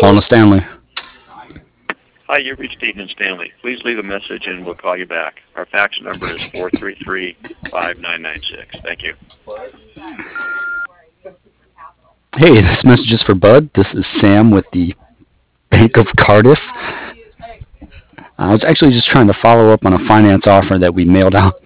calling to Stanley. Hi, you've reached Eaton and Stanley. Please leave a message and we'll call you back. Our fax number is 433-5996. Thank you. Hey, this message is for Bud. This is Sam with the Bank of Cardiff. I was actually just trying to follow up on a finance offer that we mailed out